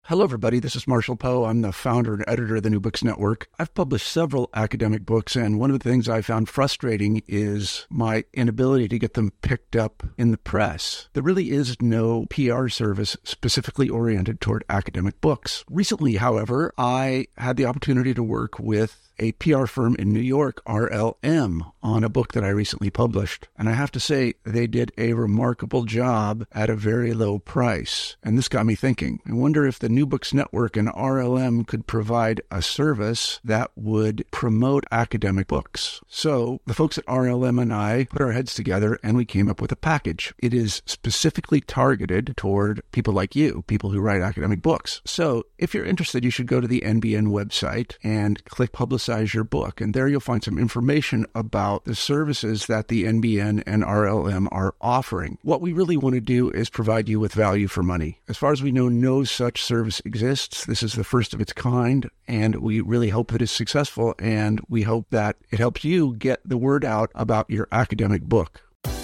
Hello, everybody. This is Marshall Poe. I'm the founder and editor of the New Books Network. I've published several academic books, and one of the things I found frustrating is my inability to get them picked up in the press. There really is no PR service specifically oriented toward academic books. Recently, however, I had the opportunity to work with a PR firm in New York, RLM, on a book that I recently published. And I have to say, they did a remarkable job at a very low price. And this got me thinking. I wonder if the New Books Network and RLM could provide a service that would promote academic books. So the folks at RLM and I put our heads together and we came up with a package. It is specifically targeted toward people like you, people who write academic books. So if you're interested, you should go to the NBN website and click Publicize Your Book. And there you'll find some information about the services that the NBN and RLM are offering. What we really want to do is provide you with value for money. As far as we know, no such service exists. This is the first of its kind, and we really hope that it's successful, and we hope that it helps you get the word out about your academic book.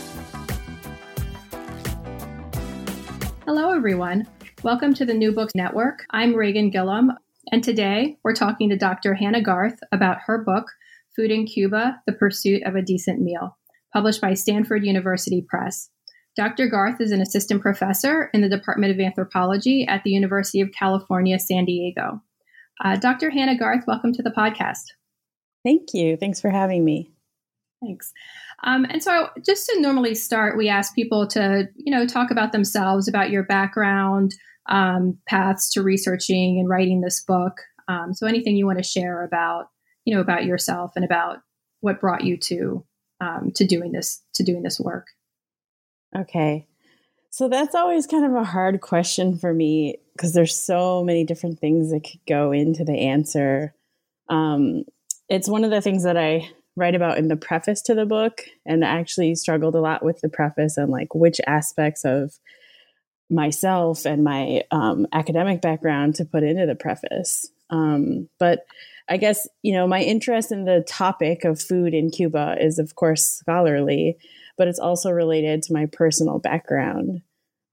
Hello, everyone. Welcome to the New Books Network. I'm Reagan Gillum, and today we're talking to Dr. Hannah Garth about her book, Food in Cuba, The Pursuit of a Decent Meal, published by Stanford University Press. Dr. Garth is an assistant professor in the Department of Anthropology at the University of California, San Diego. Dr. Hannah Garth, welcome to the podcast. Thank you. Thanks for having me. Thanks. And so just to normally start, we ask people to, talk about themselves, about your background, paths to researching and writing this book. So anything you want to share about yourself and about what brought you to doing this work. Okay. So that's always kind of a hard question for me because there's so many different things that could go into the answer. It's one of the things that I write about in the preface to the book, and I actually struggled a lot with the preface and like which aspects of myself and my academic background to put into the preface. But I guess, my interest in the topic of food in Cuba is, of course, scholarly, but it's also related to my personal background.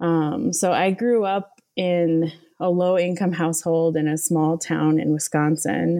So I grew up in a low-income household in a small town in Wisconsin.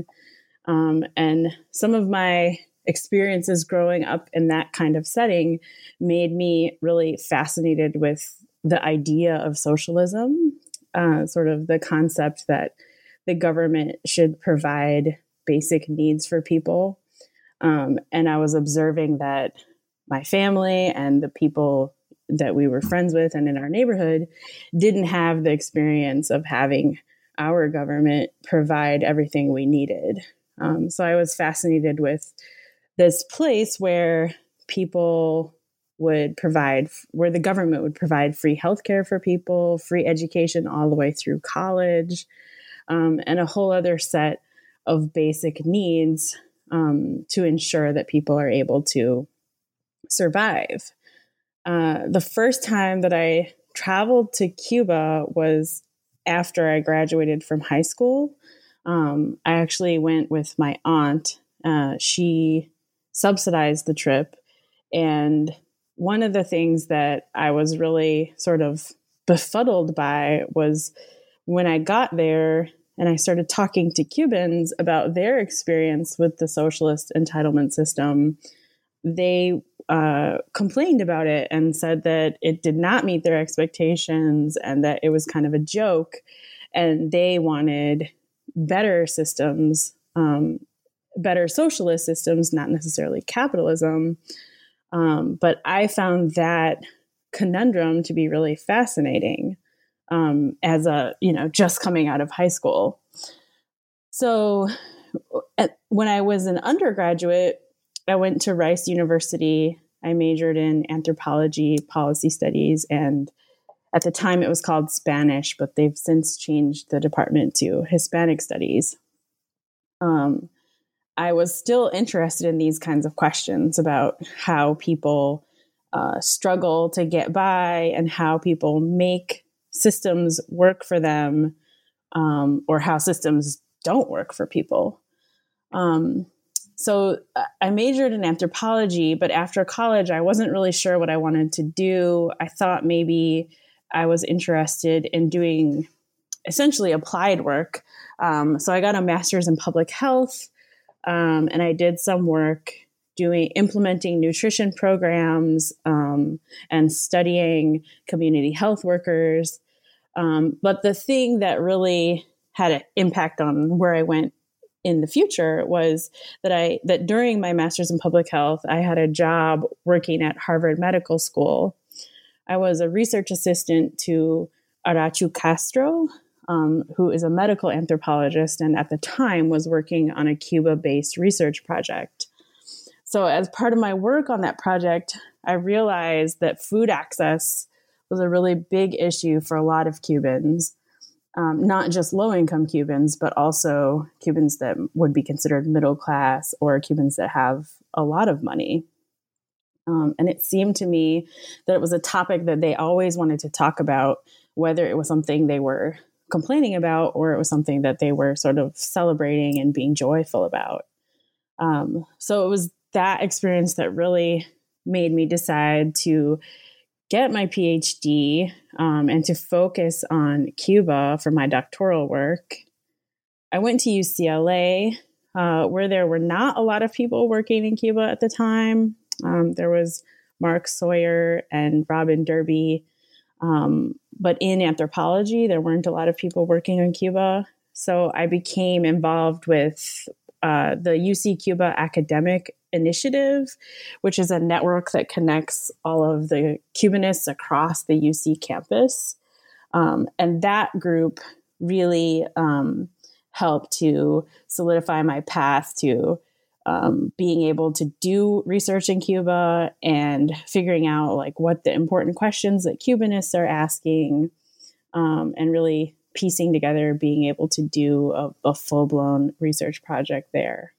And some of my experiences growing up in that kind of setting made me really fascinated with the idea of socialism, sort of the concept that the government should provide basic needs for people. And I was observing that my family and the people that we were friends with and in our neighborhood didn't have the experience of having our government provide everything we needed. So I was fascinated with this place where people would provide, where the government would provide free healthcare for people, free education all the way through college, and a whole other set of basic needs to ensure that people are able to survive. The first time that I traveled to Cuba was after I graduated from high school. I actually went with my aunt. She subsidized the trip. And one of the things that I was really sort of befuddled by was when I got there and I started talking to Cubans about their experience with the socialist entitlement system, they complained about it and said that it did not meet their expectations and that it was kind of a joke. And they wanted better systems, better socialist systems, not necessarily capitalism. But I found that conundrum to be really fascinating as just coming out of high school. So when I was an undergraduate, I went to Rice University. I majored in anthropology, policy studies, and at the time it was called Spanish, but they've since changed the department to Hispanic studies. I was still interested in these kinds of questions about how people struggle to get by and how people make systems work for them, or how systems don't work for people. So I majored in anthropology, but after college, I wasn't really sure what I wanted to do. I thought maybe I was interested in doing essentially applied work. So I got a master's in public health, and I did some work implementing nutrition programs and studying community health workers. But the thing that really had an impact on where I went in the future was that during my master's in public health, I had a job working at Harvard Medical School. I was a research assistant to Arachu Castro, who is a medical anthropologist and at the time was working on a Cuba-based research project. So as part of my work on that project, I realized that food access was a really big issue for a lot of Cubans, not just low-income Cubans, but also Cubans that would be considered middle class or Cubans that have a lot of money. And it seemed to me that it was a topic that they always wanted to talk about, whether it was something they were complaining about or it was something that they were sort of celebrating and being joyful about. So it was that experience that really made me decide to get my PhD and to focus on Cuba for my doctoral work. I went to UCLA, where there were not a lot of people working in Cuba at the time. There was Mark Sawyer and Robin Derby, but in anthropology, there weren't a lot of people working in Cuba. So I became involved with the UC Cuba Academic Initiative, which is a network that connects all of the Cubanists across the UC campus. And that group really helped to solidify my path to being able to do research in Cuba and figuring out like what the important questions that Cubanists are asking, and really piecing together being able to do a full-blown research project there.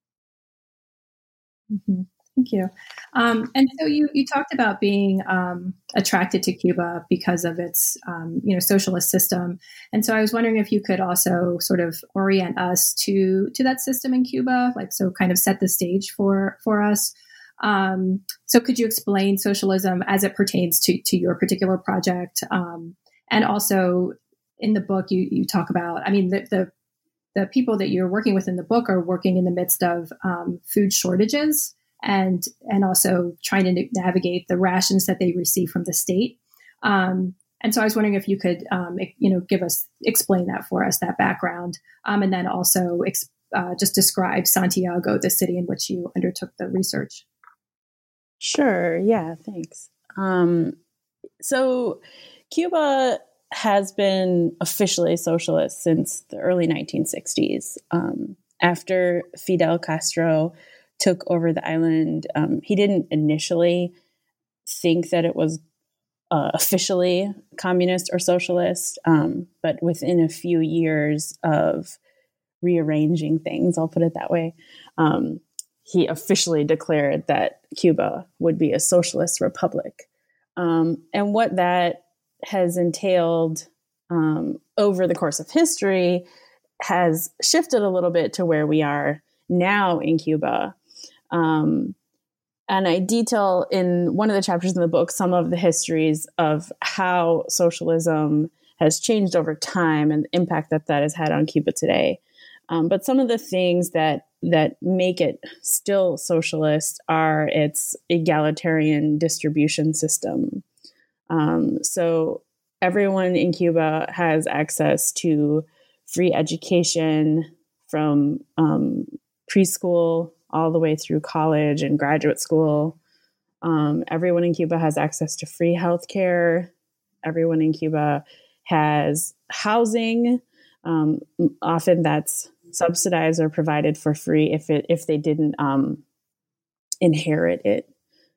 Mm-hmm. Thank you. And so you talked about being attracted to Cuba because of its socialist system. And so I was wondering if you could also sort of orient us to that system in Cuba, so kind of set the stage for us. So could you explain socialism as it pertains to your particular project? And also in the book, you talk about, the people that you're working with in the book are working in the midst of food shortages and also trying to navigate the rations that they receive from the state. And so I was wondering if you could, explain that for us, that background, and then also just describe Santiago, the city in which you undertook the research. Sure. Yeah, thanks. So Cuba has been officially socialist since the early 1960s. After Fidel Castro took over the island, he didn't initially think that it was officially communist or socialist, but within a few years of rearranging things, I'll put it that way, he officially declared that Cuba would be a socialist republic. And what that has entailed over the course of history has shifted a little bit to where we are now in Cuba. And I detail in one of the chapters in the book some of the histories of how socialism has changed over time and the impact that has had on Cuba today. But some of the things that make it still socialist are its egalitarian distribution system. So everyone in Cuba has access to free education from preschool all the way through college and graduate school. Everyone in Cuba has access to free healthcare. Everyone in Cuba has housing. Often that's subsidized or provided for free if they didn't inherit it.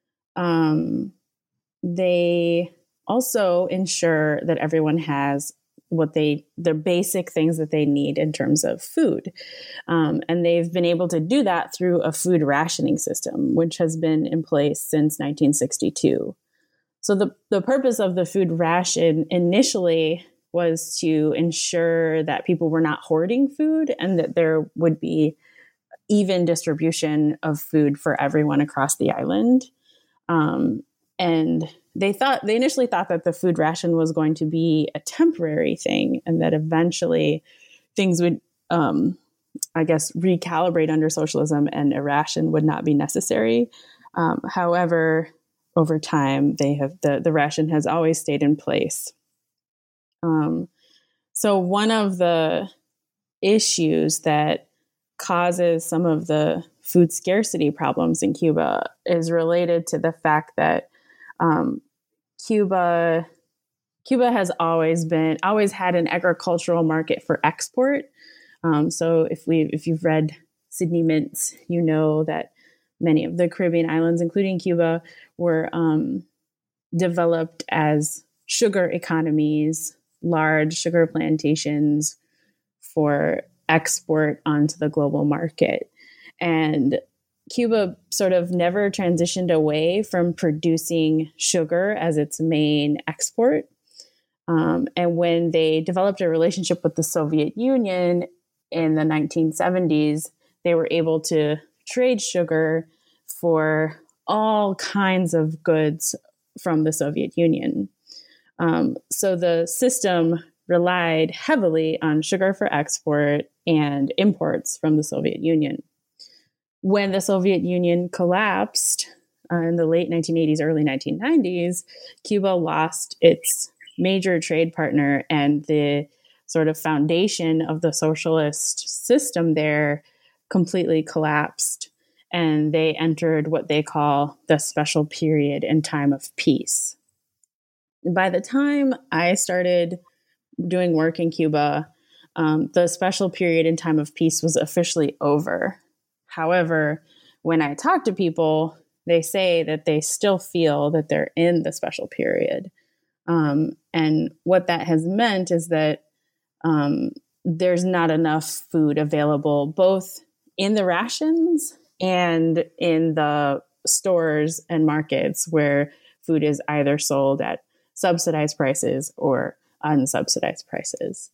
They also ensure that everyone has the basic things that they need in terms of food. And they've been able to do that through a food rationing system, which has been in place since 1962. So the purpose of the food ration initially was to ensure that people were not hoarding food and that there would be even distribution of food for everyone across the island. And they initially thought that the food ration was going to be a temporary thing and that eventually things would, recalibrate under socialism and a ration would not be necessary. However, over time, the ration has always stayed in place. So one of the issues that causes some of the food scarcity problems in Cuba is related to the fact that Cuba has always had an agricultural market for export. So if you've read Sidney Mintz, you know that many of the Caribbean islands, including Cuba, were developed as sugar economies, large sugar plantations for export onto the global market. And Cuba sort of never transitioned away from producing sugar as its main export. And when they developed a relationship with the Soviet Union in the 1970s, they were able to trade sugar for all kinds of goods from the Soviet Union. So the system relied heavily on sugar for export and imports from the Soviet Union. When the Soviet Union collapsed in the late 1980s, early 1990s, Cuba lost its major trade partner, and the sort of foundation of the socialist system there completely collapsed. And they entered what they call the special period and time of peace. By the time I started doing work in Cuba, the special period and time of peace was officially over. However, when I talk to people, they say that they still feel that they're in the special period. And what that has meant is that there's not enough food available, both in the rations and in the stores and markets where food is either sold at subsidized prices or unsubsidized prices.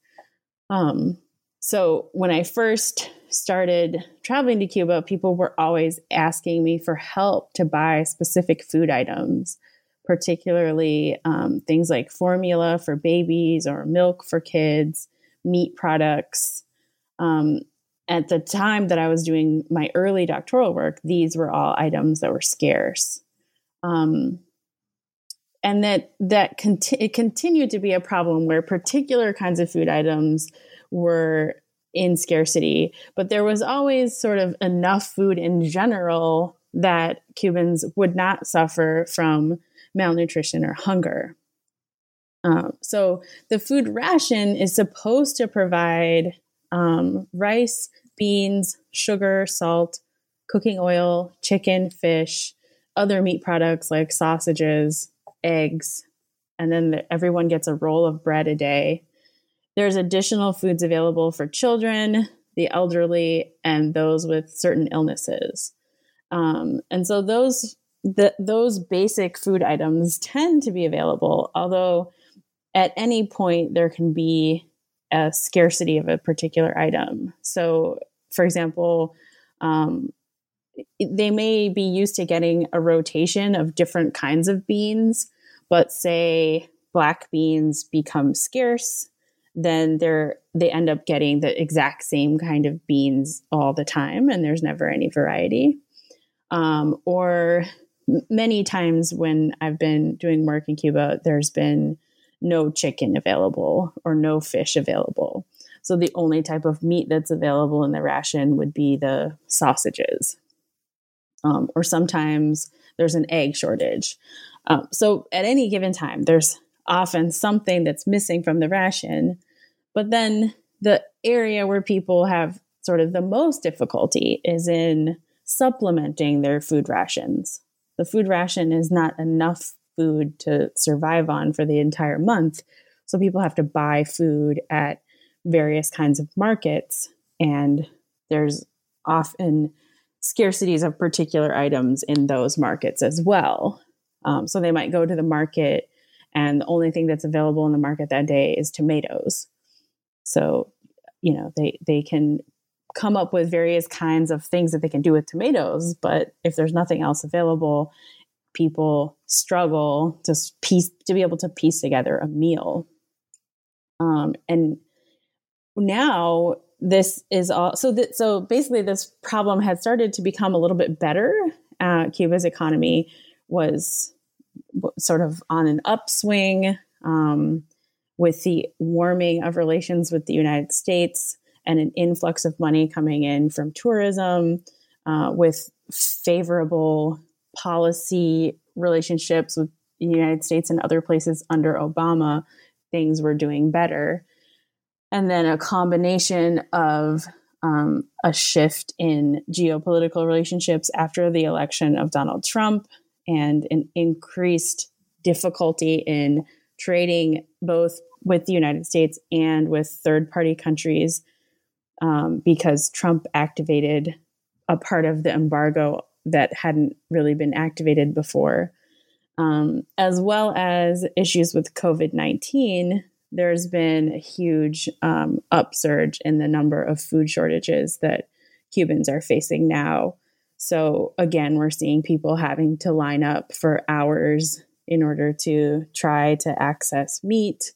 So when I first started traveling to Cuba, people were always asking me for help to buy specific food items, particularly things like formula for babies or milk for kids, meat products. At the time that I was doing my early doctoral work, these were all items that were scarce. And it continued to be a problem where particular kinds of food items were in scarcity, but there was always sort of enough food in general that Cubans would not suffer from malnutrition or hunger. So the food ration is supposed to provide rice, beans, sugar, salt, cooking oil, chicken, fish, other meat products like sausages, eggs, and then everyone gets a roll of bread a day. There's additional foods available for children, the elderly, and those with certain illnesses. And so those basic food items tend to be available, although at any point there can be a scarcity of a particular item. So, for example, they may be used to getting a rotation of different kinds of beans, but say black beans become scarce, then they end up getting the exact same kind of beans all the time, and there's never any variety. Or many times when I've been doing work in Cuba, there's been no chicken available or no fish available. So the only type of meat that's available in the ration would be the sausages. Or sometimes there's an egg shortage. So at any given time, there's often something that's missing from the ration. But then the area where people have sort of the most difficulty is in supplementing their food rations. The food ration is not enough food to survive on for the entire month. So people have to buy food at various kinds of markets, and there's often scarcities of particular items in those markets as well. So they might go to the market and the only thing that's available in the market that day is tomatoes. So, they can come up with various kinds of things that they can do with tomatoes, but if there's nothing else available, people struggle to be able to piece together a meal. And now this is all, so basically this problem had started to become a little bit better. Cuba's economy was sort of on an upswing, with the warming of relations with the United States and an influx of money coming in from tourism, with favorable policy relationships with the United States and other places under Obama, things were doing better. And then a combination of a shift in geopolitical relationships after the election of Donald Trump and an increased difficulty in trading both with the United States and with third-party countries, because Trump activated a part of the embargo that hadn't really been activated before, as well as issues with COVID-19. There's been a huge upsurge in the number of food shortages that Cubans are facing now. So again, we're seeing people having to line up for hours in order to try to access meat,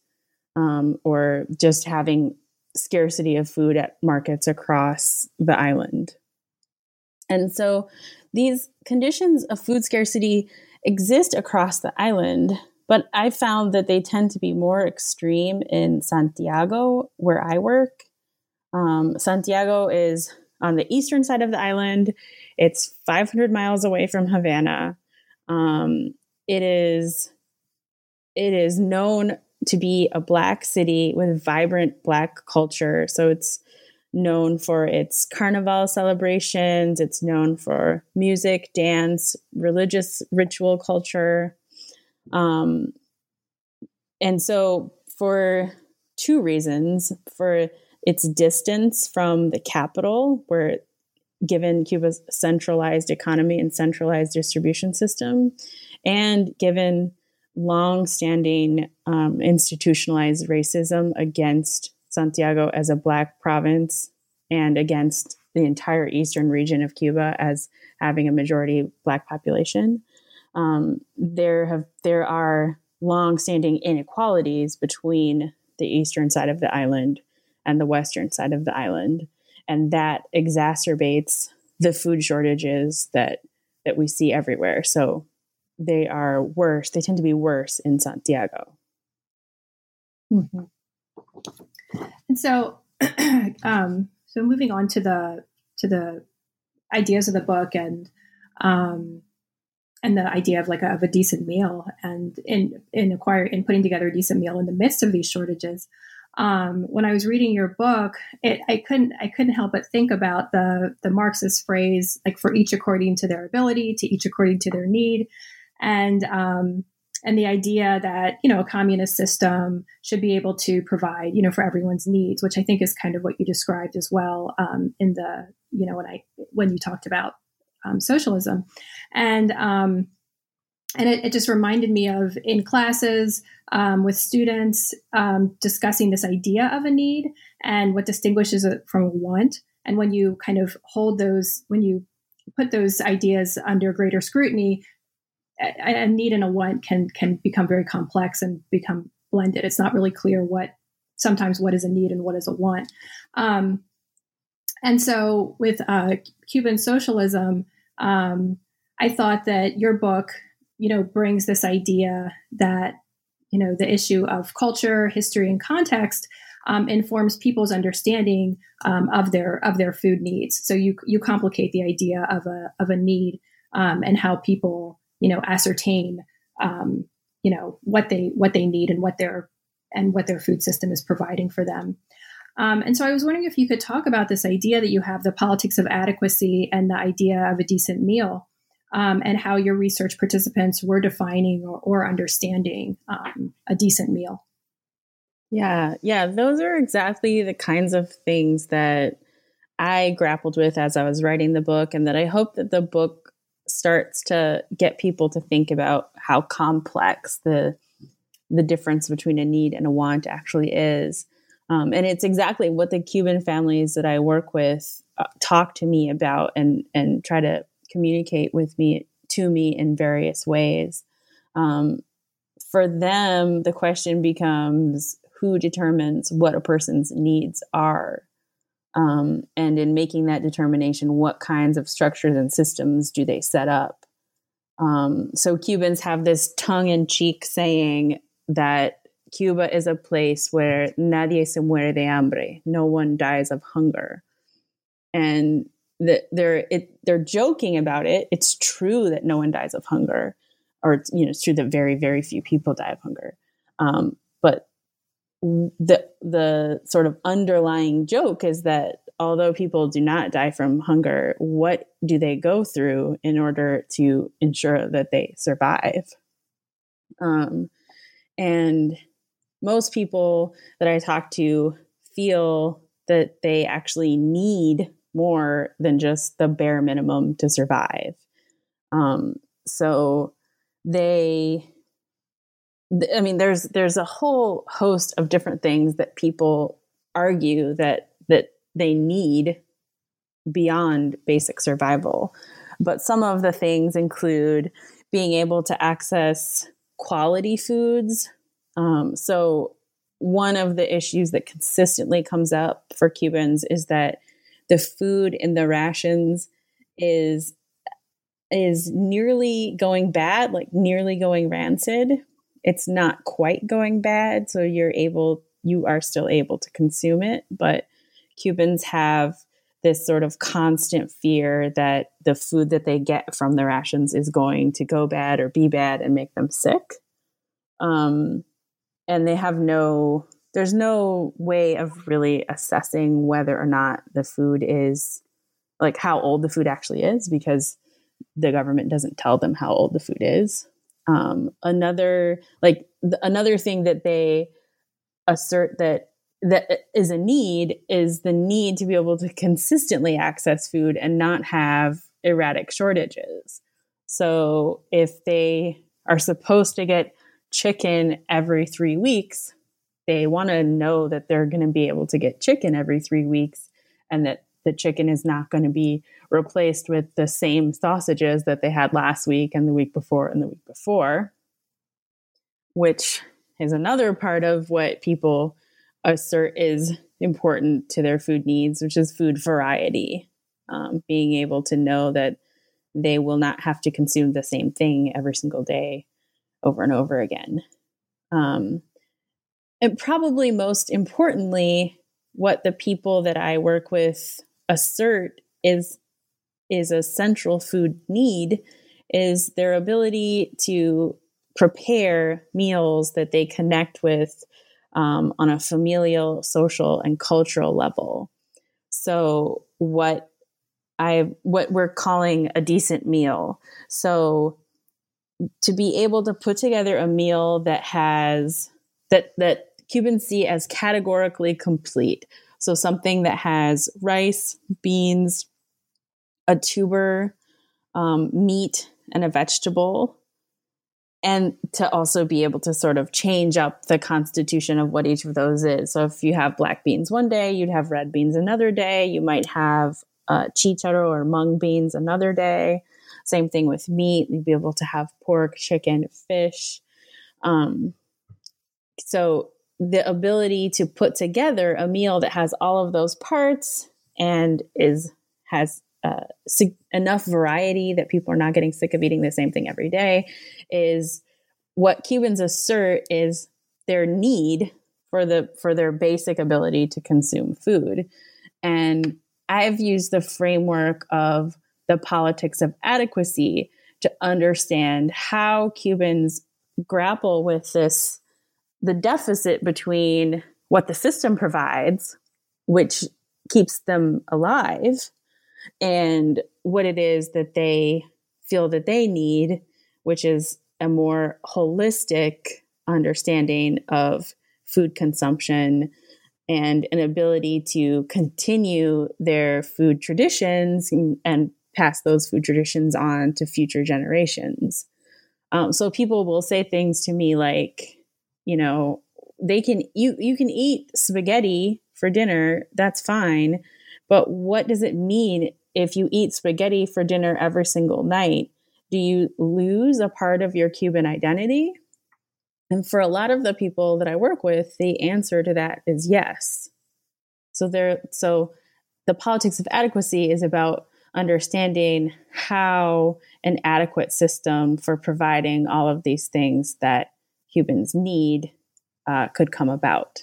or just having scarcity of food at markets across the island. And so these conditions of food scarcity exist across the island, but I found that they tend to be more extreme in Santiago, where I work. Santiago is on the eastern side of the island. It's 500 miles away from Havana. It is known to be a Black city with vibrant Black culture. So it's known for its carnival celebrations. It's known for music, dance, religious ritual culture. And so for two reasons: for its distance from the capital, where given Cuba's centralized economy and centralized distribution system, and given long-standing institutionalized racism against Santiago as a Black province and against the entire eastern region of Cuba as having a majority Black population. There are long-standing inequalities between the eastern side of the island and the western side of the island, and that exacerbates the food shortages that we see everywhere. So they are worse. They tend to be worse in Santiago. Mm-hmm. And so, so moving on to the ideas of the book and the idea of of a decent meal, and in putting together a decent meal in the midst of these shortages. When I was reading your book, I couldn't help but think about the Marxist phrase, like, for each according to their ability, to each according to their need. And the idea that, a communist system should be able to provide, for everyone's needs, which I think is kind of what you described as well, in the, when you talked about socialism. And it just reminded me of, in classes with students, discussing this idea of a need and what distinguishes it from a want. And when you kind of when you put those ideas under greater scrutiny, a need and a want can become very complex and become blended. It's not really clear sometimes what is a need and what is a want. And so with Cuban socialism, I thought that your book, brings this idea that, the issue of culture, history, and context informs people's understanding of their food needs. So you complicate the idea of a need and how people, ascertain, what they need and what their food system is providing for them. And so I was wondering if you could talk about this idea that you have, the politics of adequacy and the idea of a decent meal, and how your research participants were defining or understanding a decent meal. Yeah, those are exactly the kinds of things that I grappled with as I was writing the book, and that I hope that the book starts to get people to think about how complex the difference between a need and a want actually is. And it's exactly what the Cuban families that I work with talk to me about and try to communicate with me to me in various ways. For them, the question becomes who determines what a person's needs are. And in making that determination, what kinds of structures and systems do they set up? So Cubans have this tongue-in-cheek saying that Cuba is a place where nadie se muere de hambre. No one dies of hunger. And they're joking about it. It's true that no one dies of hunger, or it's true that very, very few people die of hunger. But the sort of underlying joke is that although people do not die from hunger, what do they go through in order to ensure that they survive? And most people that I talk to feel that they actually need more than just the bare minimum to survive. So there's a whole host of different things that people argue that they need beyond basic survival. But some of the things include being able to access quality foods. So one of the issues that consistently comes up for Cubans is that the food in the rations is nearly going bad, like nearly going rancid. It's not quite going bad, so you are still able to consume it, but Cubans have this sort of constant fear that the food that they get from the rations is going to go bad or be bad and make them sick. And they have there's no way of really assessing whether or not the food is, like, how old the food actually is, because the government doesn't tell them how old the food is. Another thing that they assert that is a need is the need to be able to consistently access food and not have erratic shortages. So if they are supposed to get chicken every 3 weeks, they want to know that they're going to be able to get chicken every 3 weeks, and that the chicken is not going to be replaced with the same sausages that they had last week and the week before and the week before, which is another part of what people assert is important to their food needs, which is food variety. Being able to know that they will not have to consume the same thing every single day over and over again. And probably most importantly, what the people that I work with assert is a central food need is their ability to prepare meals that they connect with on a familial, social, and cultural level. So what we're calling a decent meal. So to be able to put together a meal that has that Cubans see as categorically complete. So something that has rice, beans, a tuber, meat, and a vegetable, and to also be able to sort of change up the constitution of what each of those is. So if you have black beans one day, you'd have red beans another day. You might have chicharo or mung beans another day. Same thing with meat. You'd be able to have pork, chicken, fish. So the ability to put together a meal that has all of those parts and has enough variety that people are not getting sick of eating the same thing every day is what Cubans assert is their need for their basic ability to consume food. And I've used the framework of the politics of adequacy to understand how Cubans grapple with the deficit between what the system provides, which keeps them alive, and what it is that they feel that they need, which is a more holistic understanding of food consumption and an ability to continue their food traditions and pass those food traditions on to future generations. So people will say things to me like, you can eat spaghetti for dinner, that's fine. But what does it mean if you eat spaghetti for dinner every single night do you lose a part of your Cuban identity? And for a lot of the people that I work with, the answer to that is yes. So the politics of adequacy is about understanding how an adequate system for providing all of these things that Cubans need could come about.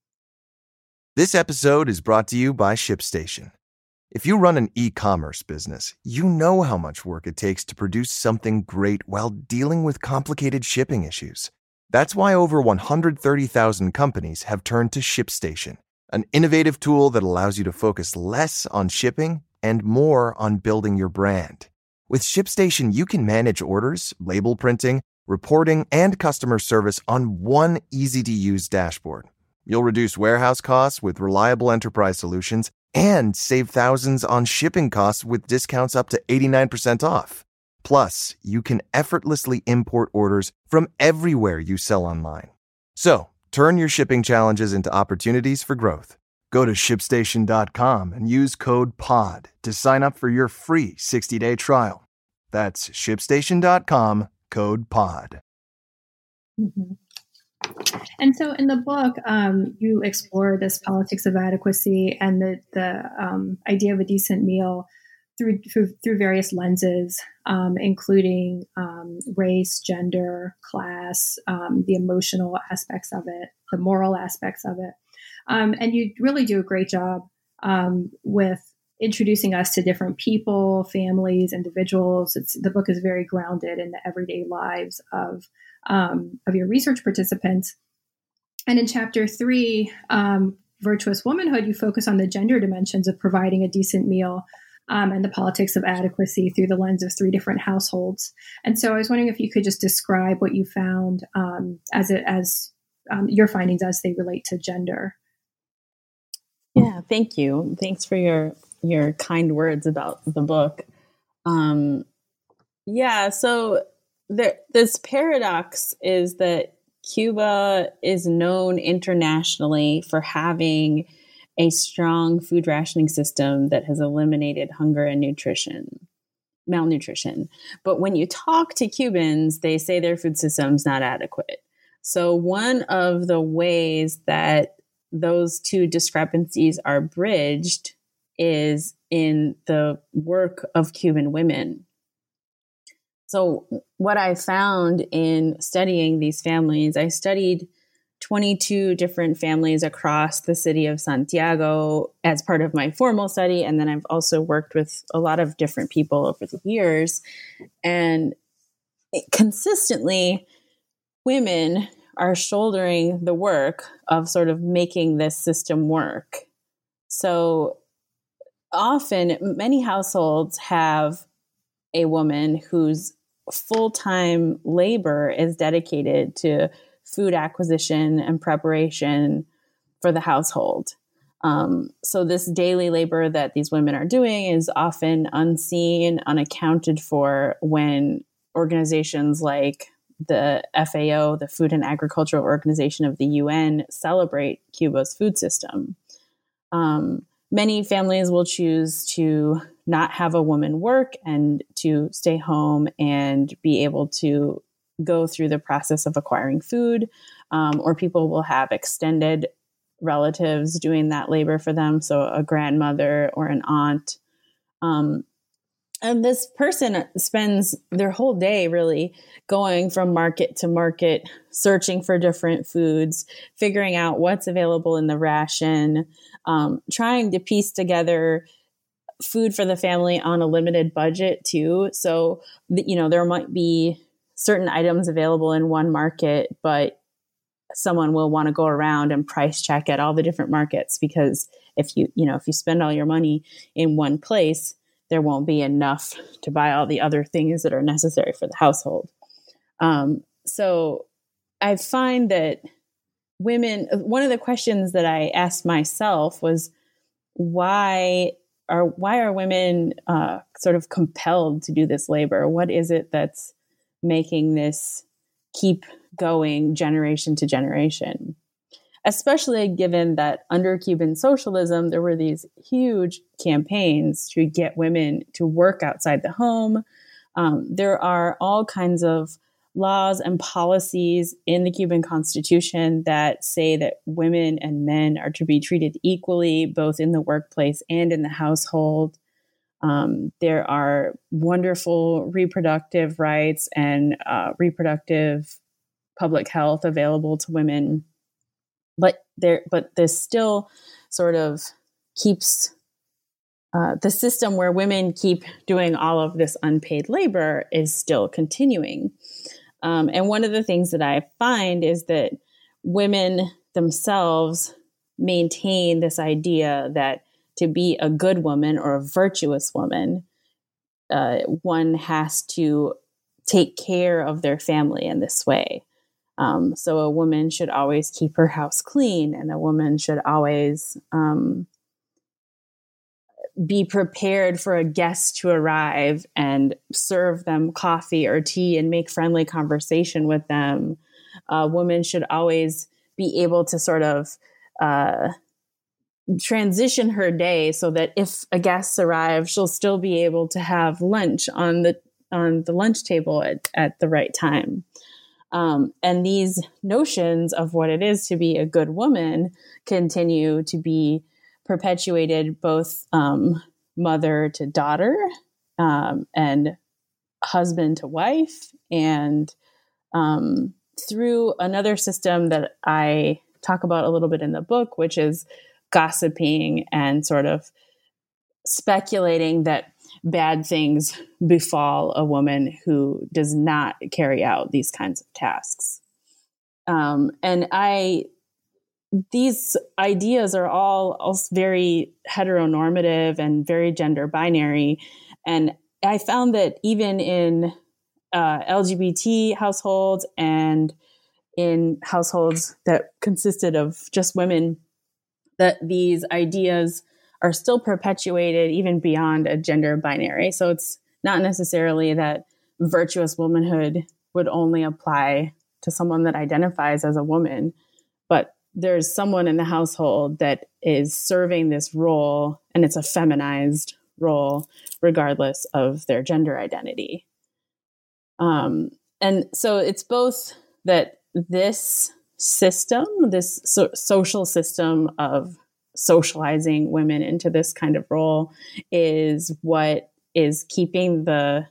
This episode is brought to you by ShipStation. If you run an e-commerce business, you know how much work it takes to produce something great while dealing with complicated shipping issues. That's why over 130,000 companies have turned to ShipStation, an innovative tool that allows you to focus less on shipping and more on building your brand. With ShipStation, you can manage orders, label printing, reporting, and customer service on one easy-to-use dashboard. You'll reduce warehouse costs with reliable enterprise solutions and save thousands on shipping costs with discounts up to 89% off. Plus, you can effortlessly import orders from everywhere you sell online. So, turn your shipping challenges into opportunities for growth. Go to ShipStation.com and use code POD to sign up for your free 60-day trial. That's ShipStation.com, code POD. Mm-hmm. And so in the book, you explore this politics of adequacy and the idea of a decent meal through various lenses, including race, gender, class, the emotional aspects of it, the moral aspects of it. And you really do a great job with introducing us to different people, families, individuals. The book is very grounded in the everyday lives of your research participants. And in chapter 3, Virtuous Womanhood, you focus on the gender dimensions of providing a decent meal and the politics of adequacy through the lens of 3 different households. And so I was wondering if you could just describe what you found as your findings as they relate to gender. Yeah, thank you. Thanks for your kind words about the book. So this paradox is that Cuba is known internationally for having a strong food rationing system that has eliminated hunger and malnutrition. But when you talk to Cubans, they say their food system's not adequate. So one of the ways that those two discrepancies are bridged is in the work of Cuban women. So what I found in studying these families, I studied 22 different families across the city of Santiago as part of my formal study. And then I've also worked with a lot of different people over the years. And consistently, women are shouldering the work of sort of making this system work. So often, many households have a woman whose full-time labor is dedicated to food acquisition and preparation for the household. So this daily labor that these women are doing is often unseen, unaccounted for when organizations like the FAO, the Food and Agricultural Organization of the UN, celebrate Cuba's food system. Many families will choose to not have a woman work and to stay home and be able to go through the process of acquiring food, or people will have extended relatives doing that labor for them, so a grandmother or an aunt. And this person spends their whole day really going from market to market, searching for different foods, figuring out what's available in the ration, trying to piece together food for the family on a limited budget too. So, there might be certain items available in one market, but someone will want to go around and price check at all the different markets, because if you spend all your money in one place, there won't be enough to buy all the other things that are necessary for the household. So I find that women, one of the questions that I asked myself was, why are women sort of compelled to do this labor? What is it that's making this keep going generation to generation? Especially given that under Cuban socialism, there were these huge campaigns to get women to work outside the home, There are all kinds of laws and policies in the Cuban Constitution that say that women and men are to be treated equally, both in the workplace and in the household. There are wonderful reproductive rights and reproductive public health available to women, but this still sort of keeps the system where women keep doing all of this unpaid labor is still continuing. And one of the things that I find is that women themselves maintain this idea that to be a good woman or a virtuous woman, one has to take care of their family in this way. So a woman should always keep her house clean, and a woman should always be prepared for a guest to arrive and serve them coffee or tea and make friendly conversation with them. A woman should always be able to sort of transition her day so that if a guest arrives, she'll still be able to have lunch on the lunch table at the right time. And these notions of what it is to be a good woman continue to be perpetuated both mother to daughter and husband to wife, and through another system that I talk about a little bit in the book, which is gossiping and sort of speculating that bad things befall a woman who does not carry out these kinds of tasks. These ideas are all very heteronormative and very gender binary. And I found that even in LGBT households and in households that consisted of just women, that these ideas are still perpetuated even beyond a gender binary. So it's not necessarily that virtuous womanhood would only apply to someone that identifies as a woman, but there's someone in the household that is serving this role, and it's a feminized role regardless of their gender identity. And so it's both that this system, this social system of socializing women into this kind of role, is what is keeping the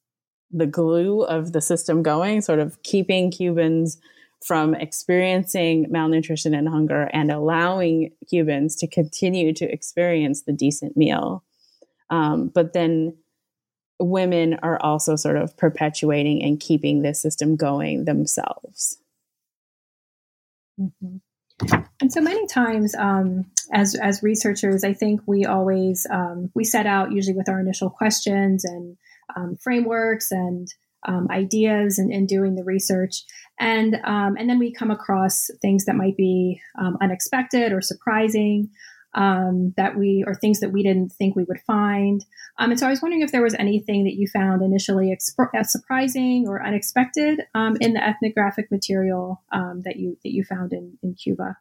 glue of the system going, sort of keeping Cubans from experiencing malnutrition and hunger and allowing Cubans to continue to experience the decent meal. But then women are also sort of perpetuating and keeping this system going themselves. Mm-hmm. And so many times, as researchers, I think we always we set out usually with our initial questions and frameworks and ideas in doing the research, and then we come across things that might be unexpected or surprising, or things that we didn't think we would find. And so I was wondering if there was anything that you found initially surprising or unexpected in the ethnographic material that you found in Cuba.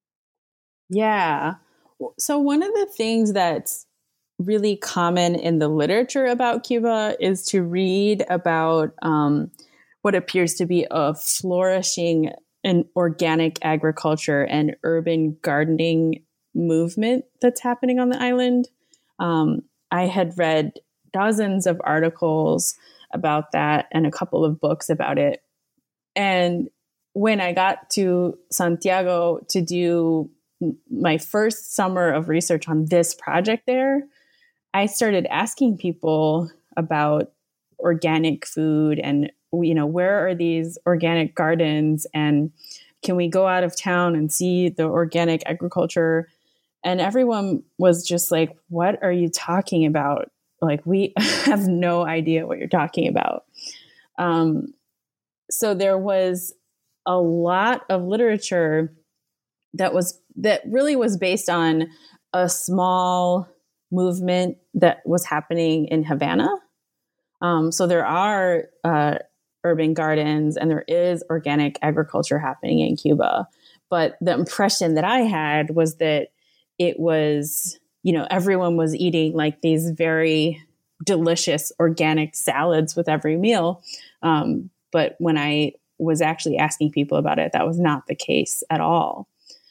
Yeah. So one of the things that's really common in the literature about Cuba is to read about what appears to be a flourishing in organic agriculture and urban gardening movement that's happening on the island. I had read dozens of articles about that and a couple of books about it. And when I got to Santiago to do my first summer of research on this project there, I started asking people about organic food and, where are these organic gardens, and can we go out of town and see the organic agriculture? And everyone was just like, what are you talking about? Like, we have no idea what you're talking about. So there was a lot of literature that really was based on a small movement that was happening in Havana. So there are urban gardens and there is organic agriculture happening in Cuba. But the impression that I had was that it was, everyone was eating like these very delicious organic salads with every meal. But when I was actually asking people about it, that was not the case at all.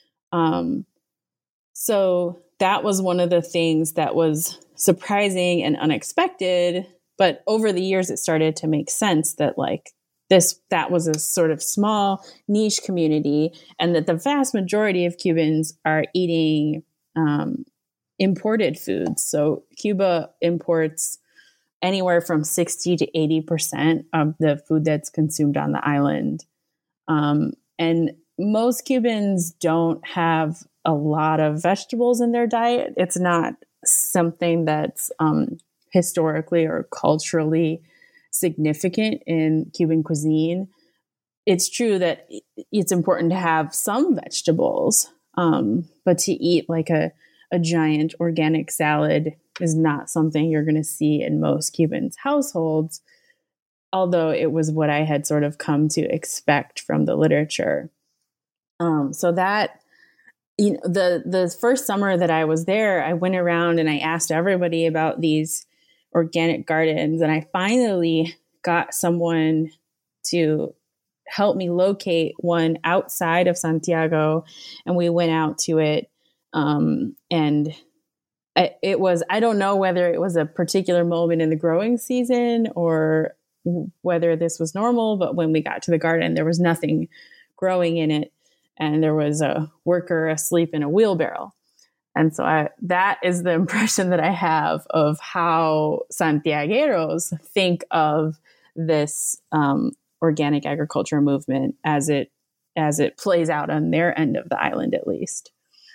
So that was one of the things that was surprising and unexpected. But over the years, it started to make sense that that was a sort of small niche community, and that the vast majority of Cubans are eating imported foods. So Cuba imports anywhere from 60 to 80% of the food that's consumed on the island. And most Cubans don't have a lot of vegetables in their diet. It's not something that's historically or culturally significant in Cuban cuisine. It's true that it's important to have some vegetables, but to eat like a giant organic salad is not something you're going to see in most Cubans' households, although it was what I had sort of come to expect from the literature. So that, the first summer that I was there, I went around and I asked everybody about these organic gardens, and I finally got someone to help me locate one outside of Santiago, and we went out to it. And it was, I don't know whether it was a particular moment in the growing season or whether this was normal, but when we got to the garden, there was nothing growing in it. And there was a worker asleep in a wheelbarrow. And so that is the impression that I have of how Santiagueros think of this organic agriculture movement as it plays out on their end of the island, at least.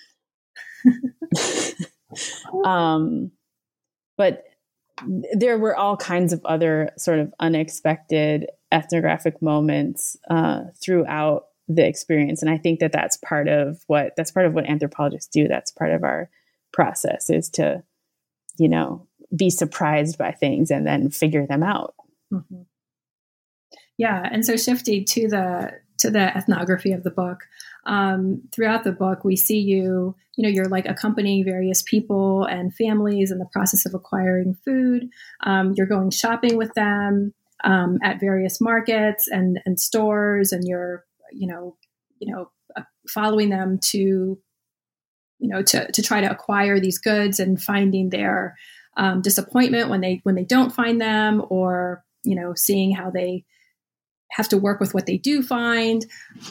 But there were all kinds of other sort of unexpected ethnographic moments throughout the experience, and I think that that's part of what anthropologists do. That's part of our process, is to, be surprised by things and then figure them out. Mm-hmm. Yeah, and so shifting to the ethnography of the book, throughout the book, we see you're like accompanying various people and families in the process of acquiring food. You're going shopping with them at various markets and stores, and you're following them to try to acquire these goods, and finding their disappointment when they don't find them, or seeing how they have to work with what they do find.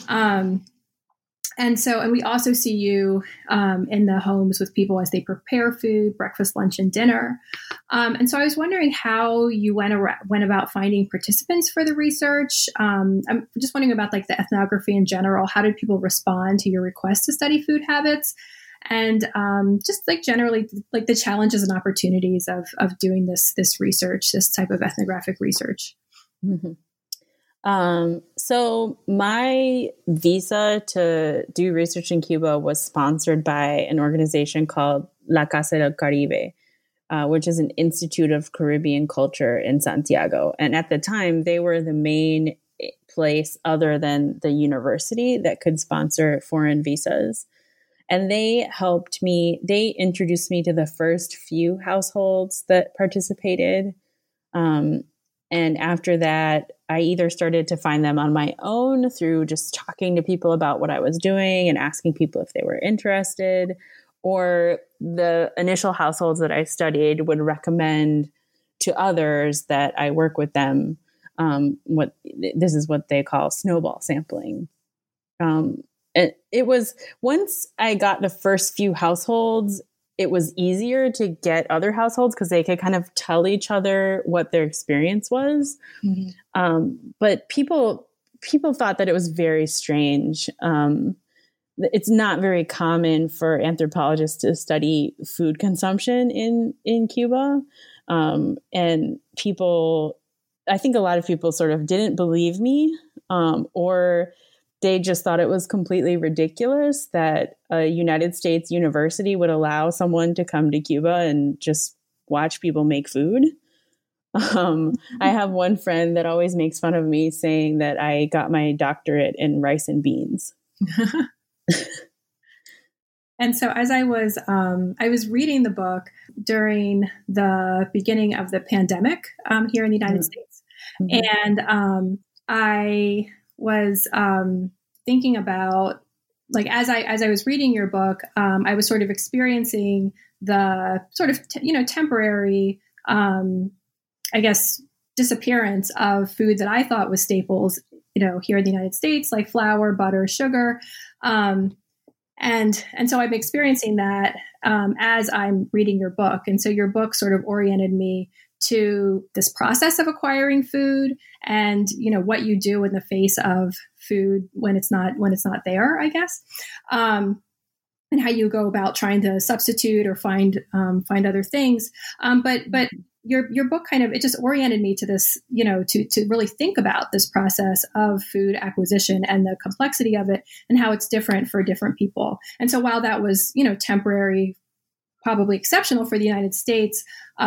And we also see you in the homes with people as they prepare food, breakfast, lunch, and dinner. And so I was wondering how you went about finding participants for the research. I'm just wondering about like the ethnography in general. How did people respond to your request to study food habits? And just like generally like the challenges and opportunities of doing this research, this type of ethnographic research. Mm-hmm. So my visa to do research in Cuba was sponsored by an organization called La Casa del Caribe, which is an institute of Caribbean culture in Santiago. And at the time, they were the main place other than the university that could sponsor foreign visas. And they introduced me to the first few households that participated. And after that, I either started to find them on my own through just talking to people about what I was doing and asking people if they were interested, or the initial households that I studied would recommend to others that I work with them. This is what they call snowball sampling. It was, once I got the first few households, it was easier to get other households because they could kind of tell each other what their experience was. Mm-hmm. But people thought that it was very strange. It's not very common for anthropologists to study food consumption in Cuba. And I think a lot of people sort of didn't believe me, or they just thought it was completely ridiculous that a United States university would allow someone to come to Cuba and just watch people make food. I have one friend that always makes fun of me saying that I got my doctorate in rice and beans. And so as I was reading the book during the beginning of the pandemic here in the United States. And I was thinking about, like, as I was reading your book, I was sort of experiencing the sort of, temporary, I guess, disappearance of foods that I thought was staples, here in the United States, like flour, butter, sugar. And so I'm experiencing that as I'm reading your book. And so your book sort of oriented me to this process of acquiring food and, what you do in the face of food when it's not there, I guess. And how you go about trying to substitute or find other things. But your book it just oriented me to this, to really think about this process of food acquisition and the complexity of it and how it's different for different people. And so while that was, temporary, probably exceptional for the United States,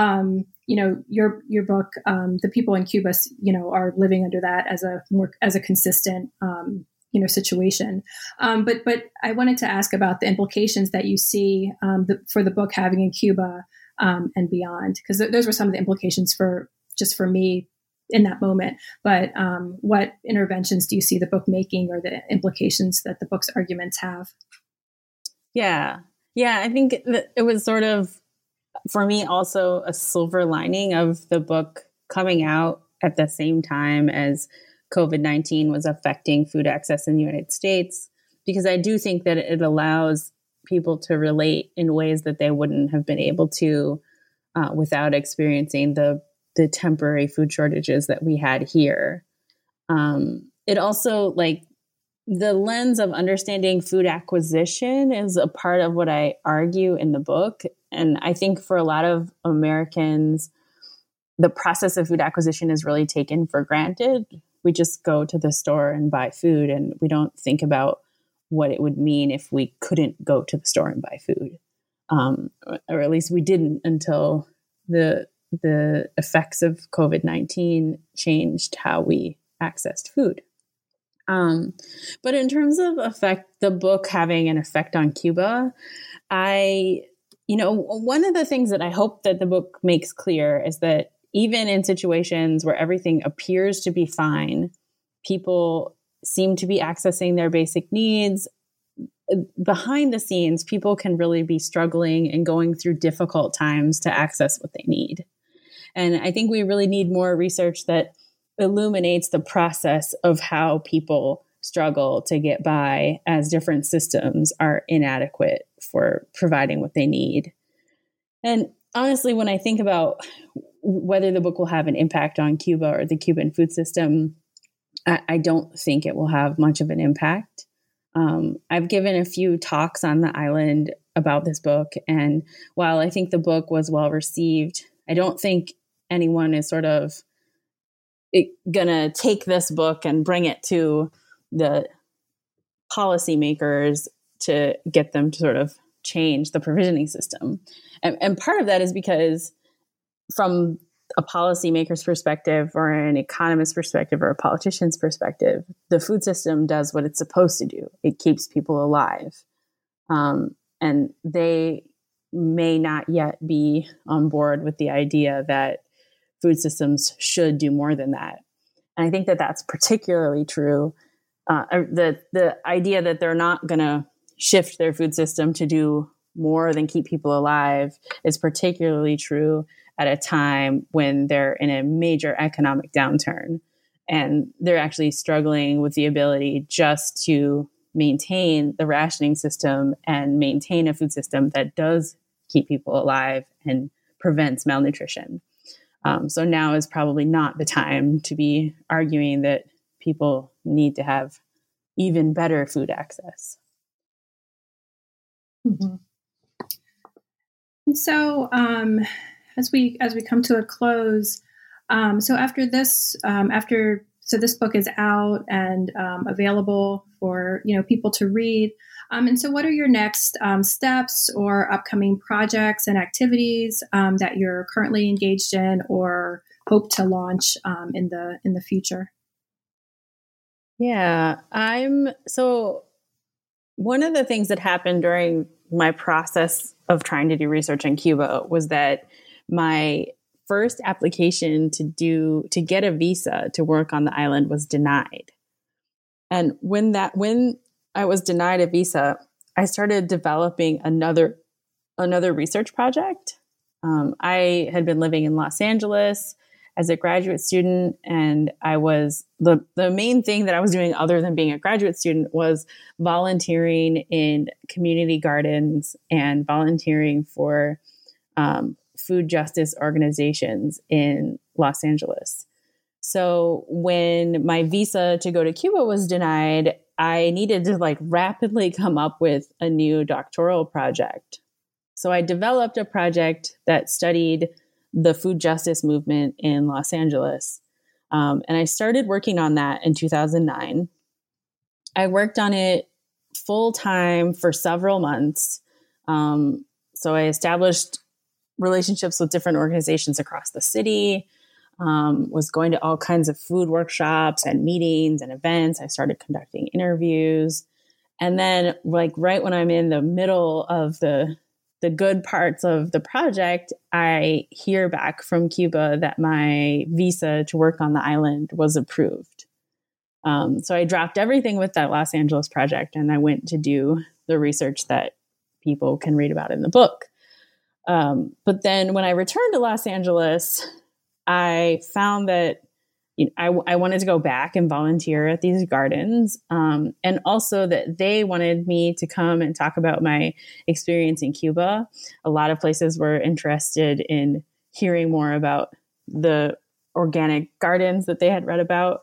your book, the people in Cuba, are living under that as a consistent, situation. But I wanted to ask about the implications that you see for the book having in Cuba and beyond, because those were some of the implications for me in that moment. But what interventions do you see the book making, or the implications that the book's arguments have? Yeah, I think that it was sort of, for me, also a silver lining of the book coming out at the same time as COVID-19 was affecting food access in the United States, because I do think that it allows people to relate in ways that they wouldn't have been able to without experiencing the temporary food shortages that we had here. It also, like, the lens of understanding food acquisition is a part of what I argue in the book. And I think for a lot of Americans, the process of food acquisition is really taken for granted. We just go to the store and buy food, and we don't think about what it would mean if we couldn't go to the store and buy food. Or at least we didn't until the effects of COVID-19 changed how we accessed food. But in terms of the book having an effect on Cuba, one of the things that I hope that the book makes clear is that even in situations where everything appears to be fine, people seem to be accessing their basic needs. Behind the scenes, people can really be struggling and going through difficult times to access what they need. And I think we really need more research that illuminates the process of how people struggle to get by as different systems are inadequate for providing what they need. And honestly, when I think about whether the book will have an impact on Cuba or the Cuban food system, I don't think it will have much of an impact. I've given a few talks on the island about this book, and while I think the book was well received, I don't think anyone is sort of gonna take this book and bring it to the policymakers to get them to sort of change the provisioning system. And part of that is because from a policymaker's perspective or an economist's perspective or a politician's perspective, the food system does what it's supposed to do. It keeps people alive. And they may not yet be on board with the idea that food systems should do more than that. And I think that that's particularly true. The idea that they're not going to shift their food system to do more than keep people alive is particularly true at a time when they're in a major economic downturn and they're actually struggling with the ability just to maintain the rationing system and maintain a food system that does keep people alive and prevents malnutrition. So now is probably not the time to be arguing that people need to have even better food access. Mm-hmm. And so, as we come to a close, so after this, so this book is out and available for people to read. And so, what are your next steps or upcoming projects and activities that you're currently engaged in or hope to launch in the future? Yeah, so one of the things that happened during my process of trying to do research in Cuba was that my first application to get a visa to work on the island was denied. And when I was denied a visa, I started developing another research project. I had been living in Los Angeles as a graduate student, and I was the main thing that I was doing other than being a graduate student was volunteering in community gardens and volunteering for food justice organizations in Los Angeles. So when my visa to go to Cuba was denied, I needed to rapidly come up with a new doctoral project. So I developed a project that studied the food justice movement in Los Angeles. And I started working on that in 2009. I worked on it full time for several months. So I established relationships with different organizations across the city, was going to all kinds of food workshops and meetings and events. I started conducting interviews. And then right when I'm in the middle of the good parts of the project, I hear back from Cuba that my visa to work on the island was approved. So I dropped everything with that Los Angeles project and I went to do the research that people can read about in the book. But then when I returned to Los Angeles, I found that I wanted to go back and volunteer at these gardens, and also that they wanted me to come and talk about my experience in Cuba. A lot of places were interested in hearing more about the organic gardens that they had read about.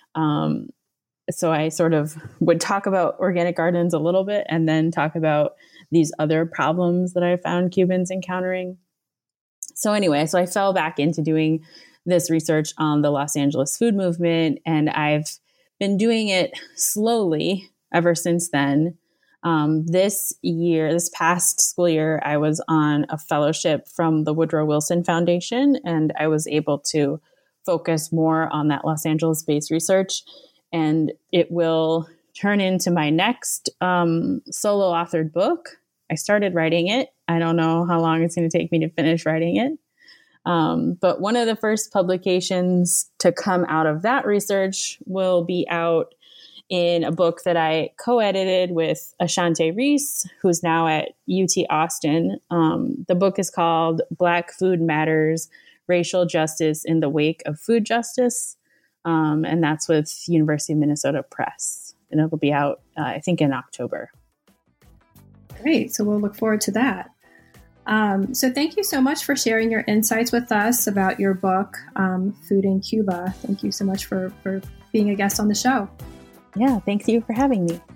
So I sort of would talk about organic gardens a little bit and then talk about these other problems that I found Cubans encountering. So anyway, I fell back into doing this research on the Los Angeles food movement, and I've been doing it slowly ever since then. This past school year, I was on a fellowship from the Woodrow Wilson Foundation, and I was able to focus more on that Los Angeles-based research, and it will turn into my next solo authored book. I started writing it. I don't know how long it's going to take me to finish writing it. But one of the first publications to come out of that research will be out in a book that I co-edited with Ashante Reese, who's now at UT Austin. The book is called Black Food Matters, Racial Justice in the Wake of Food Justice. And that's with University of Minnesota Press. And it'll be out, I think, in October. Great. So we'll look forward to that. So thank you so much for sharing your insights with us about your book, Food in Cuba. Thank you so much for being a guest on the show. Yeah, thank you for having me.